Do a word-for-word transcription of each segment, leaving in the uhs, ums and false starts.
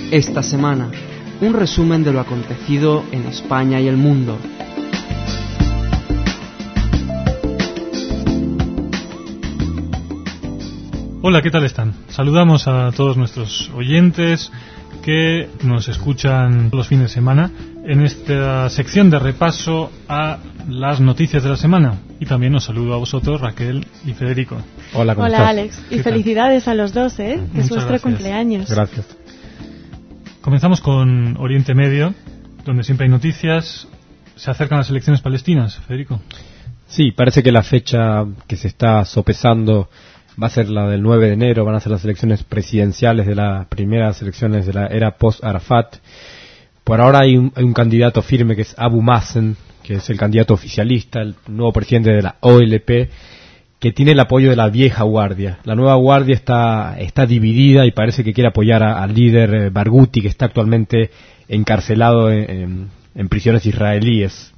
Esta semana, un resumen de lo acontecido en España y el mundo. Hola, ¿qué tal están? Saludamos a todos nuestros oyentes que nos escuchan los fines de semana en esta sección de repaso a las noticias de la semana. Y también os saludo a vosotros, Raquel y Federico. Hola, ¿cómo Hola, estás? Alex. Y felicidades tal? a los dos, ¿eh? Que es vuestro gracias. cumpleaños. Gracias. Comenzamos con Oriente Medio, donde siempre hay noticias. Se acercan las elecciones palestinas, Federico. Sí, parece que la fecha que se está sopesando va a ser la del nueve de enero, van a ser las elecciones presidenciales de las primeras elecciones de la era post-Arafat. Por ahora hay un, hay un candidato firme que es Abu Mazen, que es el candidato oficialista, el nuevo presidente de la O L P, que tiene el apoyo de la vieja guardia. La nueva guardia está está dividida y parece que quiere apoyar a, al líder eh, Barghouti, que está actualmente encarcelado en, en, en prisiones israelíes.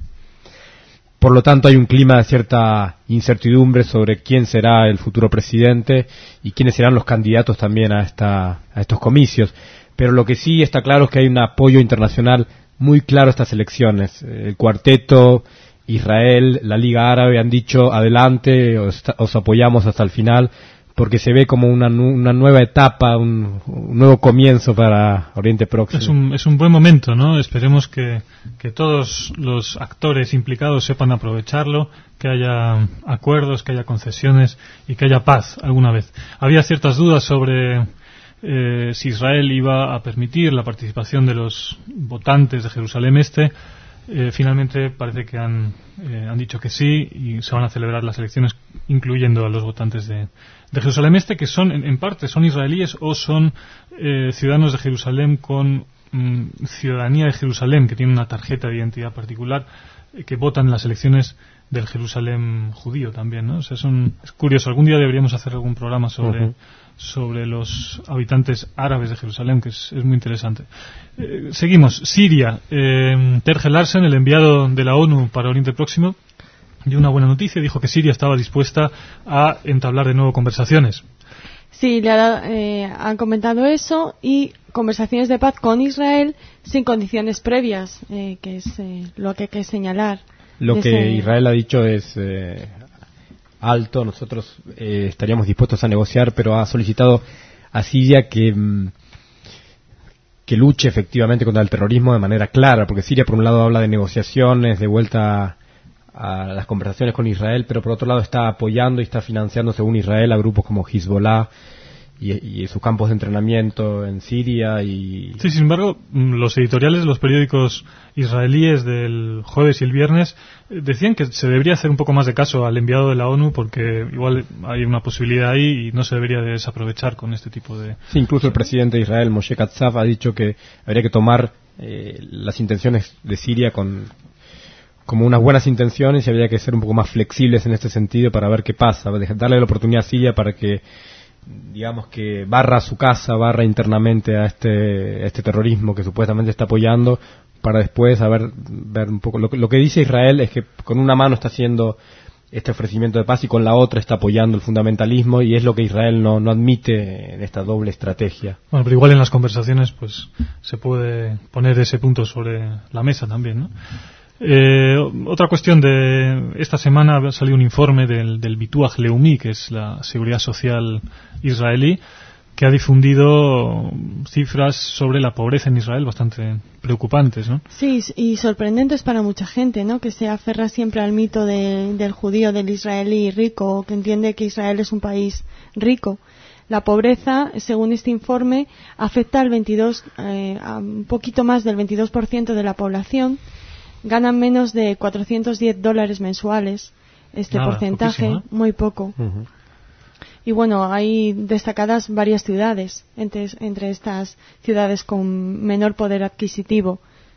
Por lo tanto, hay un clima de cierta incertidumbre sobre quién será el futuro presidente y quiénes serán los candidatos también a esta a estos comicios. Pero lo que sí está claro es que hay un apoyo internacional muy claro a estas elecciones. El cuarteto, Israel, la Liga Árabe han dicho adelante, os, os apoyamos hasta el final, porque se ve como una, una nueva etapa, un, un nuevo comienzo para Oriente Próximo. Es un, es un buen momento, ¿no? Esperemos que, que todos los actores implicados sepan aprovecharlo, que haya acuerdos, que haya concesiones y que haya paz alguna vez. Había ciertas dudas sobre eh, si Israel iba a permitir la participación de los votantes de Jerusalén Este. Eh, finalmente parece que han, eh, han dicho que sí y se van a celebrar las elecciones incluyendo a los votantes de, de Jerusalén Este, que son en, en parte son israelíes o son eh, ciudadanos de Jerusalén con mm, ciudadanía de Jerusalén, que tienen una tarjeta de identidad particular, eh, que votan en las elecciones del Jerusalén judío también, ¿no? O sea, son, es curioso. Algún día deberíamos hacer algún programa sobre uh-huh. sobre los habitantes árabes de Jerusalén, que es, es muy interesante. Eh, seguimos. Siria. Eh, Terje Larsen, el enviado de la ONU para Oriente Próximo, dio una buena noticia. Dijo que Siria estaba dispuesta a entablar de nuevo conversaciones. Sí, le ha, eh, han comentado eso y conversaciones de paz con Israel sin condiciones previas, eh, que es eh, lo que hay que señalar. Lo Desde... que Israel ha dicho es eh, alto, nosotros eh, estaríamos dispuestos a negociar, pero ha solicitado a Siria que, que luche efectivamente contra el terrorismo de manera clara, porque Siria por un lado habla de negociaciones, de vuelta a, a las conversaciones con Israel, pero por otro lado está apoyando y está financiando, según Israel, a grupos como Hezbollah y, y sus campos de entrenamiento en Siria. Y sí, sin embargo, los editoriales de los periódicos israelíes del jueves y el viernes decían que se debería hacer un poco más de caso al enviado de la ONU, porque igual hay una posibilidad ahí y no se debería desaprovechar con este tipo de... Sí, incluso el presidente de Israel, Moshe Katsav, ha dicho que habría que tomar eh, las intenciones de Siria con como unas buenas intenciones y habría que ser un poco más flexibles en este sentido para ver qué pasa, darle la oportunidad a Siria para que, digamos, que barra su casa, barra internamente a este, a este terrorismo que supuestamente está apoyando, para después a ver, ver un poco. Lo, lo que dice Israel es que con una mano está haciendo este ofrecimiento de paz y con la otra está apoyando el fundamentalismo, y es lo que Israel no, no admite en esta doble estrategia. Bueno, pero igual en las conversaciones pues se puede poner ese punto sobre la mesa también, ¿no? Eh, otra cuestión de esta semana ha salido un informe del, del Bituach Leumi, que es la seguridad social israelí, que ha difundido cifras sobre la pobreza en Israel bastante preocupantes, ¿no? Sí, y sorprendentes para mucha gente, ¿no? Que se aferra siempre al mito de, del judío, del israelí rico, que entiende que Israel es un país rico. La pobreza, según este informe, afecta al veintidós, eh, a un poquito más del veintidós por ciento de la población. Ganan menos de cuatrocientos diez dólares mensuales. Este Nada, porcentaje, poquísimo, ¿eh? Muy poco. Uh-huh. Y bueno, hay destacadas varias ciudades, entre, entre estas ciudades con menor poder adquisitivo.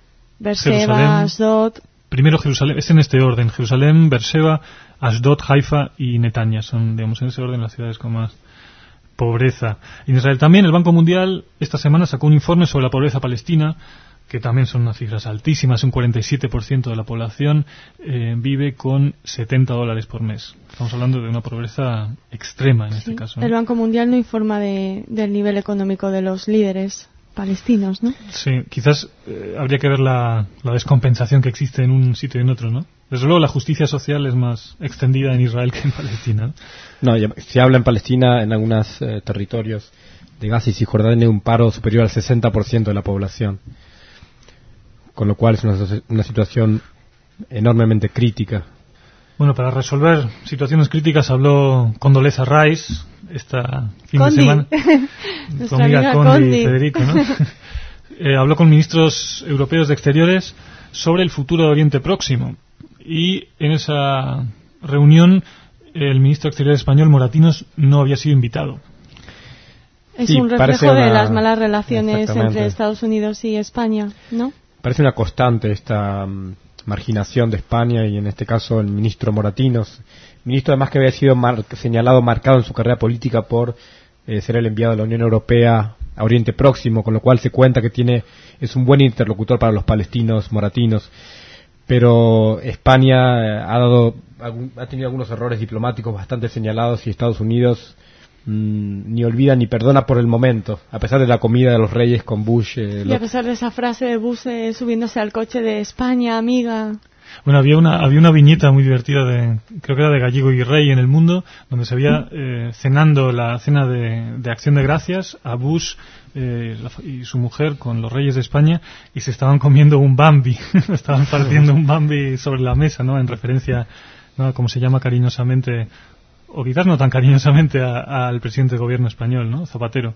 Beersheba, Ashdod. Primero Jerusalén, es en este orden: Jerusalén, Beersheba, Ashdod, Haifa y Netanya. Son, digamos, en ese orden las ciudades con más pobreza. En Israel también el Banco Mundial esta semana sacó un informe sobre la pobreza palestina, que también son unas cifras altísimas. Un cuarenta y siete por ciento de la población eh, vive con setenta dólares por mes. Estamos hablando de una pobreza extrema en Sí. este caso, ¿no? El Banco Mundial no informa de, del nivel económico de los líderes palestinos, ¿no? Sí, quizás eh, habría que ver la, la descompensación que existe en un sitio y en otro, ¿no? Desde luego la justicia social es más extendida en Israel que en Palestina, ¿no? No, se habla en Palestina, en algunos eh, territorios de Gaza y Cisjordania, un paro superior al sesenta por ciento de la población, con lo cual es una, una situación enormemente crítica. Bueno, para resolver situaciones críticas habló Condoleezza Rice esta fin Condi. de semana. Nuestra Conmiga amiga Condi Condi. y Federico, ¿no? eh, habló con ministros europeos de Exteriores sobre el futuro de Oriente Próximo. Y en esa reunión el ministro de Exteriores español, Moratinos, no había sido invitado. Es Sí, un parece reflejo de una- las malas relaciones Exactamente. entre Estados Unidos y España, ¿no? Parece una constante esta mm, marginación de España y en este caso el ministro Moratinos, ministro además que había sido mar- señalado, marcado en su carrera política por eh, ser el enviado de la Unión Europea a Oriente Próximo, con lo cual se cuenta que tiene es un buen interlocutor para los palestinos moratinos, pero España eh, ha dado algún- ha tenido algunos errores diplomáticos bastante señalados y Estados Unidos mm, ni olvida ni perdona por el momento, a pesar de la comida de los reyes con Bush. Eh, Y lo- a pesar de esa frase de Bush eh, subiéndose al coche de España, amiga. Bueno, había una había una viñeta muy divertida de, creo que era de Gallego y Rey en El Mundo, donde se veía eh, cenando la cena de, de Acción de Gracias a Bush eh, la- y su mujer con los reyes de España y se estaban comiendo un Bambi, estaban partiendo un Bambi sobre la mesa, ¿no? En referencia, ¿no? Como se llama cariñosamente, o quizás no tan cariñosamente, a- al presidente del gobierno español, ¿no? Zapatero.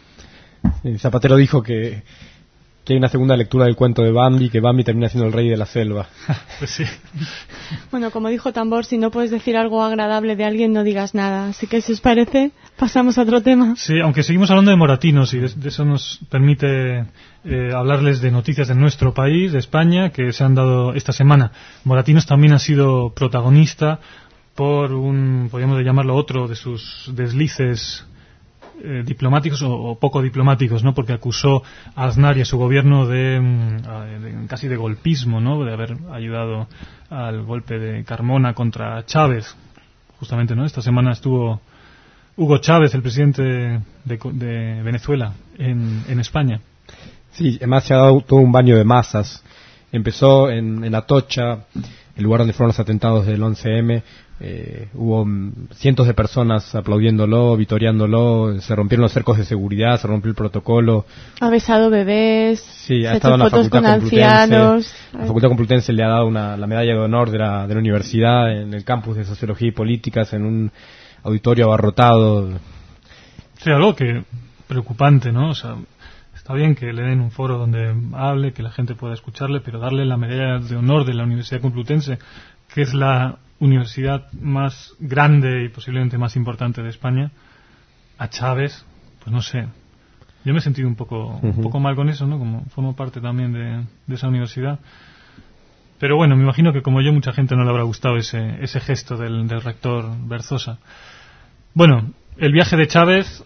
Sí, Zapatero dijo que, que hay una segunda lectura del cuento de Bambi, que Bambi termina siendo el rey de la selva. Pues sí. Bueno, como dijo Tambor, si no puedes decir algo agradable de alguien, no digas nada. Así que, si os parece, pasamos a otro tema. Sí, aunque seguimos hablando de Moratinos y de, de eso nos permite eh, hablarles de noticias de nuestro país, de España, que se han dado esta semana. Moratinos también ha sido protagonista por un, podríamos llamarlo otro, de sus deslices eh, diplomáticos o, o poco diplomáticos, ¿no? Porque acusó a Aznar y a su gobierno de, mm, a- de- casi de golpismo, ¿no? De haber ayudado al golpe de Carmona contra Chávez. Justamente, ¿no? Esta semana estuvo Hugo Chávez, el presidente de, Co- de Venezuela, en, en España. Sí, además se ha dado todo un baño de masas. Empezó en, en Atocha, el lugar donde fueron los atentados del once eme. Eh, hubo mm, cientos de personas aplaudiéndolo, vitoreándolo, se rompieron los cercos de seguridad, se rompió el protocolo. Ha besado bebés, Sí, se ha ha estado hecho en la fotos Facultad con Complutense. ancianos. La Facultad Complutense le ha dado una, la medalla de honor de la, de la universidad en el campus de Sociología y Políticas, en un auditorio abarrotado. Sí, algo que preocupante, ¿no? O sea, está bien que le den un foro donde hable, que la gente pueda escucharle, pero darle la medalla de honor de la Universidad Complutense, que es la universidad más grande y posiblemente más importante de España, a Chávez, pues no sé. Yo me he sentido un poco, un Ujú. poco mal con eso, ¿no? Como formo parte también de, de esa universidad. Pero bueno, me imagino que como yo, mucha gente no le habrá gustado ese, ese gesto del, del rector Berzosa. Bueno, el viaje de Chávez,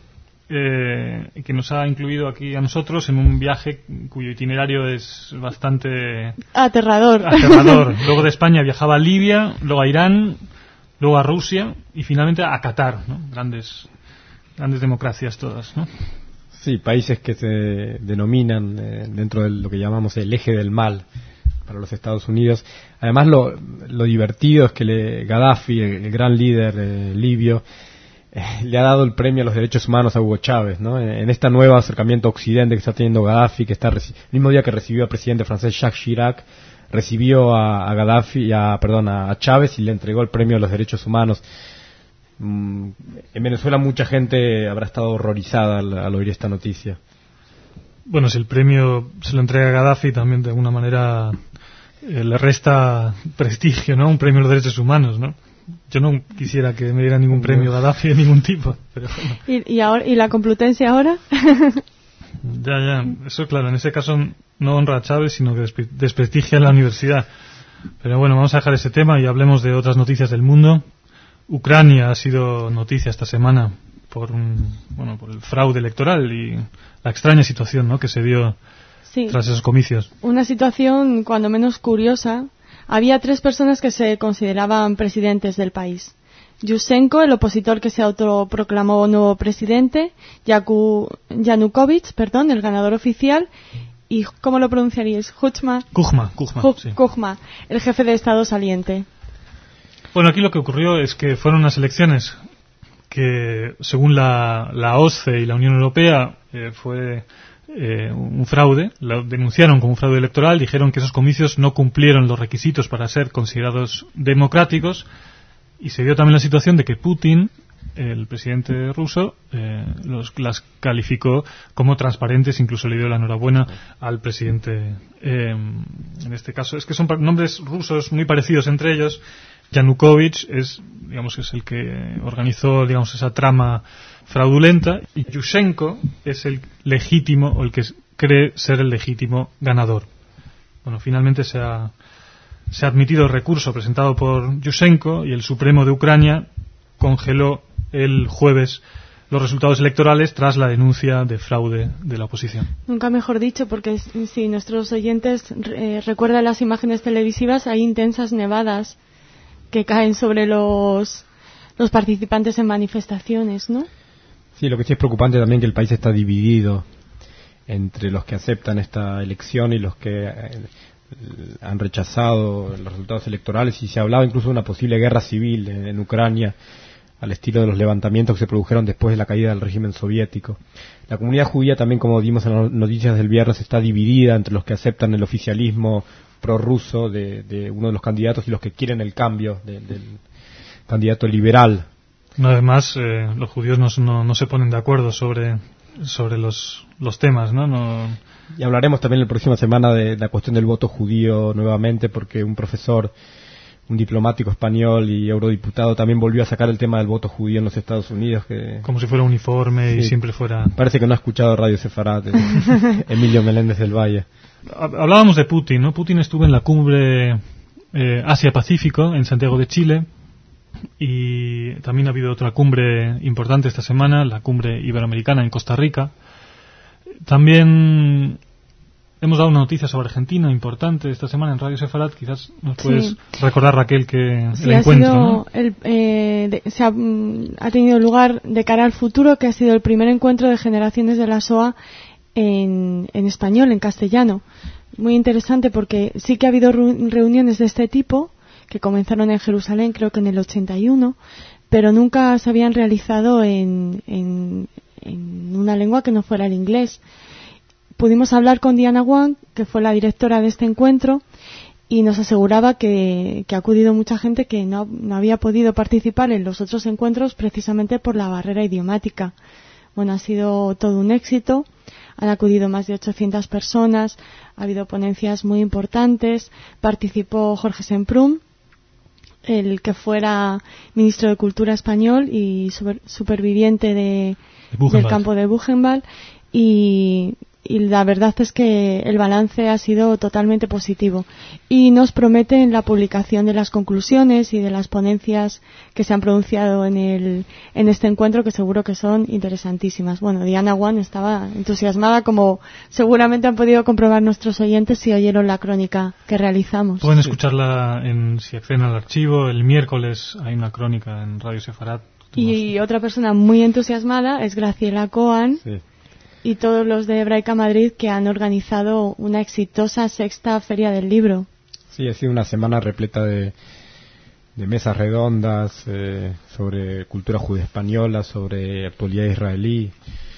eh, que nos ha incluido aquí a nosotros en un viaje cuyo itinerario es bastante Aterrador. aterrador. Luego de España viajaba a Libia, luego a Irán, luego a Rusia y finalmente a Qatar, ¿no? Grandes, grandes democracias todas, ¿no? Sí, países que se denominan eh, dentro de lo que llamamos el eje del mal para los Estados Unidos. Además, lo, lo divertido es que le, Gaddafi, el, el gran líder eh, libio, eh, le ha dado el premio a los derechos humanos a Hugo Chávez, ¿no? En, en este nuevo acercamiento a Occidente que está teniendo Gaddafi, que está reci- el mismo día que recibió al presidente francés Jacques Chirac, recibió a, a Gaddafi, a, perdón, a, a Chávez y le entregó el premio a los derechos humanos. Mm, en Venezuela mucha gente habrá estado horrorizada al, al oír esta noticia. Bueno, si el premio se lo entrega a Gaddafi, también de alguna manera eh, le resta prestigio, ¿no? Un premio a los derechos humanos, ¿no? Yo no quisiera que me diera ningún premio Gaddafi de ningún tipo, pero bueno. ¿Y, y, ahora, ¿Y la Complutense ahora? Ya, ya, eso claro, en ese caso no honra a Chávez, sino que despre- desprestigia a la universidad. Pero bueno, vamos a dejar ese tema y hablemos de otras noticias del mundo. Ucrania ha sido noticia esta semana por un, bueno, por el fraude electoral y la extraña situación, ¿no?, que se dio Sí. tras esos comicios. Una situación cuando menos curiosa. Había tres personas que se consideraban presidentes del país. Yushchenko, el opositor que se autoproclamó nuevo presidente, Yaku, Yanukovych, perdón, el ganador oficial, y ¿cómo lo pronunciaríais? Kuchma. Kuchma, Kuchma, Kuch- sí. Kuchma, el jefe de Estado saliente. Bueno, aquí lo que ocurrió es que fueron unas elecciones que, según la, la O S C E y la Unión Europea, eh, fue eh, un fraude. Lo denunciaron como un fraude electoral, dijeron que esos comicios no cumplieron los requisitos para ser considerados democráticos, y se dio también la situación de que Putin, el presidente ruso, eh, los, las calificó como transparentes, incluso le dio la enhorabuena al presidente. Eh, en este caso, es que son pa- nombres rusos muy parecidos entre ellos. Yanukovych es, digamos, es el que organizó, digamos, esa trama fraudulenta, y Yushchenko es el legítimo, o el que cree ser el legítimo ganador. Bueno, finalmente se ha, se ha admitido el recurso presentado por Yushchenko, y el Supremo de Ucrania congeló el jueves los resultados electorales tras la denuncia de fraude de la oposición. Nunca mejor dicho, porque si nuestros oyentes eh, recuerdan las imágenes televisivas, hay intensas nevadas que caen sobre los, los participantes en manifestaciones, ¿no? Sí, lo que sí es preocupante también que el país está dividido entre los que aceptan esta elección y los que eh, han rechazado los resultados electorales, y se ha hablado incluso de una posible guerra civil en, en Ucrania, al estilo de los levantamientos que se produjeron después de la caída del régimen soviético. La comunidad judía también, como vimos en las noticias del viernes, está dividida entre los que aceptan el oficialismo prorruso de, de uno de los candidatos y los que quieren el cambio de, del candidato liberal. Además, eh, los judíos no, no, no se ponen de acuerdo sobre, sobre los, los temas, ¿no? no Y hablaremos también la próxima semana de la cuestión del voto judío nuevamente, porque un profesor, un diplomático español y eurodiputado, también volvió a sacar el tema del voto judío en los Estados Unidos. Que como si fuera uniforme, sí, y siempre fuera... Parece que no ha escuchado Radio Sefarat, eh, Emilio Meléndez del Valle. Hablábamos de Putin, ¿no? Putin estuvo en la cumbre eh, Asia-Pacífico en Santiago de Chile, y también ha habido otra cumbre importante esta semana, la cumbre iberoamericana en Costa Rica. También hemos dado una noticia sobre Argentina importante esta semana en Radio Sefarat. Quizás nos puedes Sí. recordar, Raquel, que Sí, el ha encuentro, sido ¿no? el, eh, de- se ha, mm, ha tenido lugar de cara al futuro, que ha sido el primer encuentro de generaciones de la S O A en, en español, en castellano. Muy interesante, porque sí que ha habido ru- reuniones de este tipo que comenzaron en Jerusalén, creo que en el ochenta y uno, pero nunca se habían realizado en, en, en una lengua que no fuera el inglés. Pudimos hablar con Diana Wang, que fue la directora de este encuentro, y nos aseguraba que, que ha acudido mucha gente que no, no había podido participar en los otros encuentros precisamente por la barrera idiomática. Bueno, ha sido todo un éxito. Han acudido más de ochocientas personas, ha habido ponencias muy importantes. Participó Jorge Semprún, el que fuera ministro de Cultura español y super, superviviente de, del campo de Buchenwald, y, y la verdad es que el balance ha sido totalmente positivo, y nos prometen la publicación de las conclusiones y de las ponencias que se han pronunciado en el en este encuentro, que seguro que son interesantísimas. Bueno, Diana Wang estaba entusiasmada, como seguramente han podido comprobar nuestros oyentes si oyeron la crónica que realizamos. Pueden escucharla en, si acceden al archivo. El miércoles hay una crónica en Radio Sefarat. Y otra persona muy entusiasmada es Graciela Coan, Sí. y todos los de Hebraica Madrid, que han organizado una exitosa sexta Feria del Libro. Sí, ha sido una semana repleta de, de mesas redondas eh, sobre cultura judía española, sobre actualidad israelí,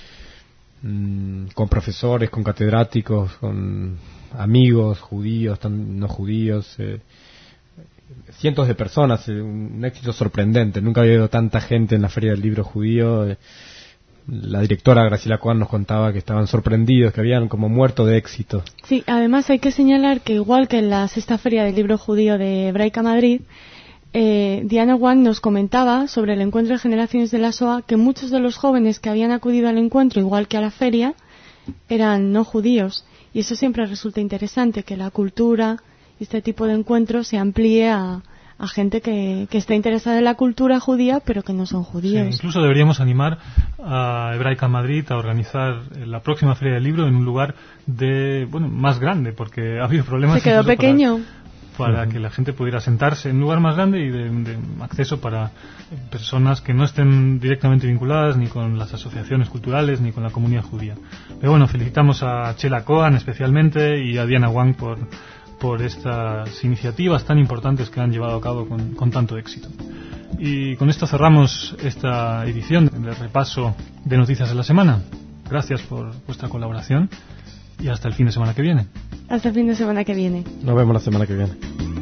mmm, con profesores, con catedráticos, con amigos judíos, tan, no judíos, eh, cientos de personas, eh, un éxito sorprendente. Nunca había habido tanta gente en la Feria del Libro judío. eh, La directora Graciela Coan nos contaba que estaban sorprendidos, que habían como muerto de éxito. Sí, además hay que señalar que, igual que en la sexta Feria del Libro Judío de Hebraica Madrid, eh, Diana Wang nos comentaba sobre el encuentro de generaciones de la S O A que muchos de los jóvenes que habían acudido al encuentro, igual que a la feria, eran no judíos. Y eso siempre resulta interesante, que la cultura y este tipo de encuentros se amplíe a, a gente que, que está interesada en la cultura judía, pero que no son judíos. Sí, incluso deberíamos animar a Hebraica Madrid a organizar la próxima Feria del Libro en un lugar de bueno más grande, porque ha habido problemas. Se quedó pequeño. Para, para uh-huh. que la gente pudiera sentarse en un lugar más grande y de, de acceso para personas que no estén directamente vinculadas ni con las asociaciones culturales ni con la comunidad judía. Pero bueno, felicitamos a Chela Cohen especialmente y a Diana Wang por, por estas iniciativas tan importantes que han llevado a cabo con, con tanto éxito. Y con esto cerramos esta edición del repaso de noticias de la semana. Gracias por vuestra colaboración y hasta el fin de semana que viene. Hasta el fin de semana que viene. Nos vemos la semana que viene.